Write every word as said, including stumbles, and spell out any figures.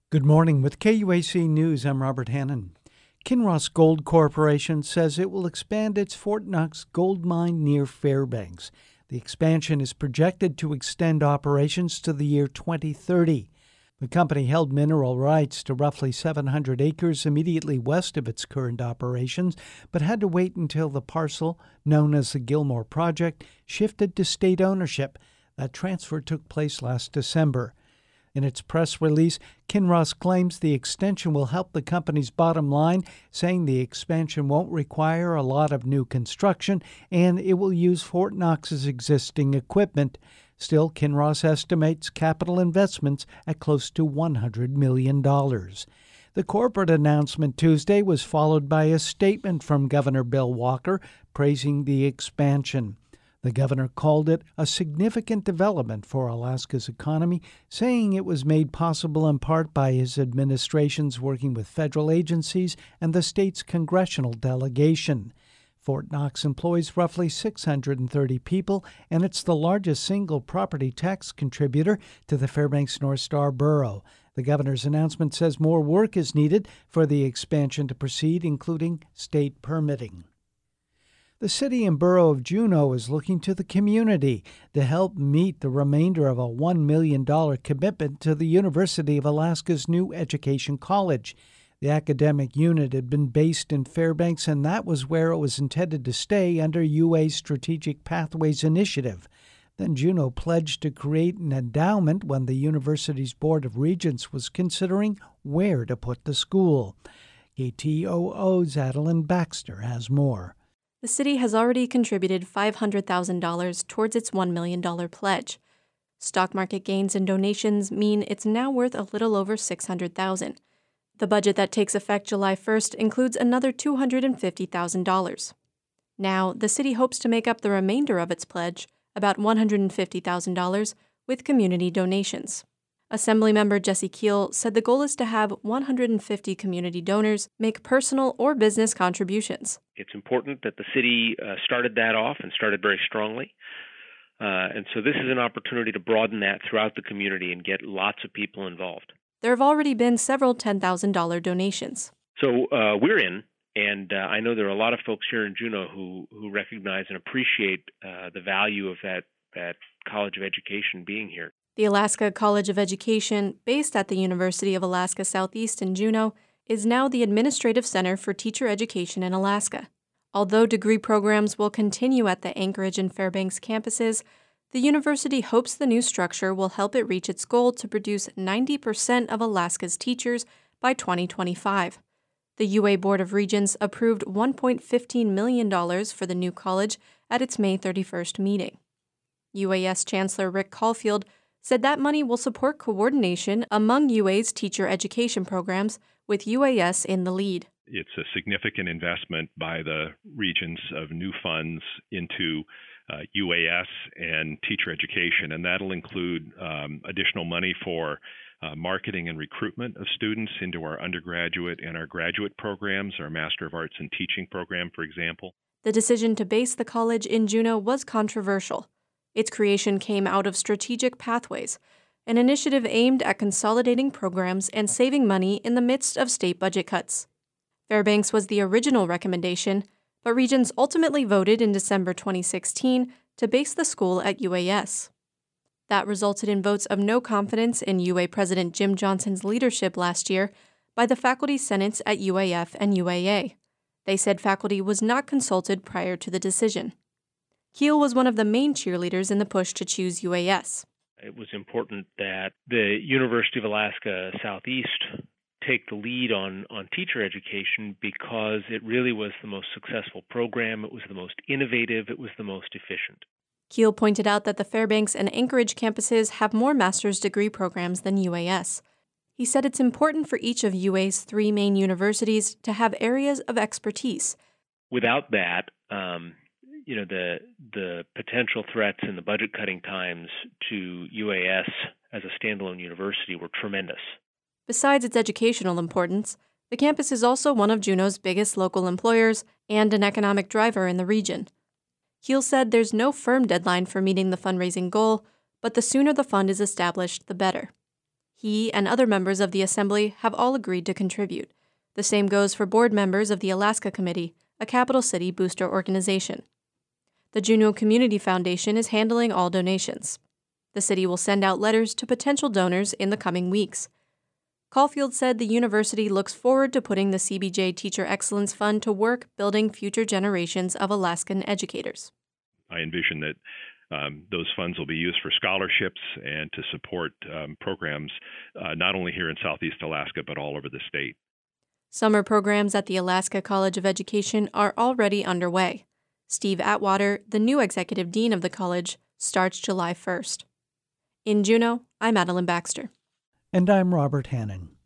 Good morning. With K U A C News, I'm Robert Hannon. Kinross Gold Corporation says it will expand its Fort Knox gold mine near Fairbanks. The expansion is projected to extend operations to the year twenty thirty. The company held mineral rights to roughly seven hundred acres immediately west of its current operations, but had to wait until the parcel, known as the Gilmore Project, shifted to state ownership. That transfer took place last December. In its press release, Kinross claims the extension will help the company's bottom line, saying the expansion won't require a lot of new construction and it will use Fort Knox's existing equipment. Still, Kinross estimates capital investments at close to one hundred million dollars. The corporate announcement Tuesday was followed by a statement from Governor Bill Walker praising the expansion. The governor called it a significant development for Alaska's economy, saying it was made possible in part by his administration's working with federal agencies and the state's congressional delegation. Fort Knox employs roughly six hundred thirty people, and it's the largest single property tax contributor to the Fairbanks North Star Borough. The governor's announcement says more work is needed for the expansion to proceed, including state permitting. The city and borough of Juneau is looking to the community to help meet the remainder of a one million dollars commitment to the University of Alaska's new education college. The academic unit had been based in Fairbanks, and that was where it was intended to stay under U A's Strategic Pathways Initiative. Then Juneau pledged to create an endowment when the university's Board of Regents was considering where to put the school. K T O O's Adeline Baxter has more. The city has already contributed five hundred thousand dollars towards its one million dollars pledge. Stock market gains and donations mean it's now worth a little over six hundred thousand dollars. The budget that takes effect July first includes another two hundred fifty thousand dollars. Now, the city hopes to make up the remainder of its pledge, about one hundred fifty thousand dollars, with community donations. Assemblymember Jesse Keel said the goal is to have one hundred fifty community donors make personal or business contributions. It's important that the city uh, started that off and started very strongly. Uh, and so this is an opportunity to broaden that throughout the community and get lots of people involved. There have already been several ten thousand dollars donations. So uh, we're in, and uh, I know there are a lot of folks here in Juneau who, who recognize and appreciate uh, the value of that, that College of Education being here. The Alaska College of Education, based at the University of Alaska Southeast in Juneau, is now the administrative center for teacher education in Alaska. Although degree programs will continue at the Anchorage and Fairbanks campuses, the university hopes the new structure will help it reach its goal to produce ninety percent of Alaska's teachers by twenty twenty-five. The U A Board of Regents approved one point one five million dollars for the new college at its May thirty-first meeting. U A S Chancellor Rick Caulfield said that money will support coordination among U A's teacher education programs, with U A S in the lead. It's a significant investment by the regions of new funds into uh, U A S and teacher education, and that'll include um, additional money for uh, marketing and recruitment of students into our undergraduate and our graduate programs, our Master of Arts in Teaching program, for example. The decision to base the college in Juneau was controversial. Its creation came out of Strategic Pathways, an initiative aimed at consolidating programs and saving money in the midst of state budget cuts. Fairbanks was the original recommendation, but Regents ultimately voted in December twenty sixteen to base the school at U A S. That resulted in votes of no confidence in U A President Jim Johnson's leadership last year by the faculty senates at U A F and U A A. They said faculty was not consulted prior to the decision. Keel was one of the main cheerleaders in the push to choose U A S. It was important that the University of Alaska Southeast take the lead on, on teacher education because it really was the most successful program, it was the most innovative, it was the most efficient. Keel pointed out that the Fairbanks and Anchorage campuses have more master's degree programs than U A S. He said it's important for each of U A's three main universities to have areas of expertise. Without that, um, you know, the the potential threats in the budget cutting times to U A S as a standalone university were tremendous. Besides its educational importance, the campus is also one of Juneau's biggest local employers and an economic driver in the region. Keel said there's no firm deadline for meeting the fundraising goal, but the sooner the fund is established, the better. He and other members of the Assembly have all agreed to contribute. The same goes for board members of the Alaska Committee, a Capital City booster organization. The Juneau Community Foundation is handling all donations. The city will send out letters to potential donors in the coming weeks. Caulfield said the university looks forward to putting the C B J Teacher Excellence Fund to work building future generations of Alaskan educators. I envision that um, those funds will be used for scholarships and to support um, programs uh, not only here in Southeast Alaska, but all over the state. Summer programs at the Alaska College of Education are already underway. Steve Atwater, the new executive dean of the college, starts July first. In Juneau, I'm Madeline Baxter. And I'm Robert Hannon.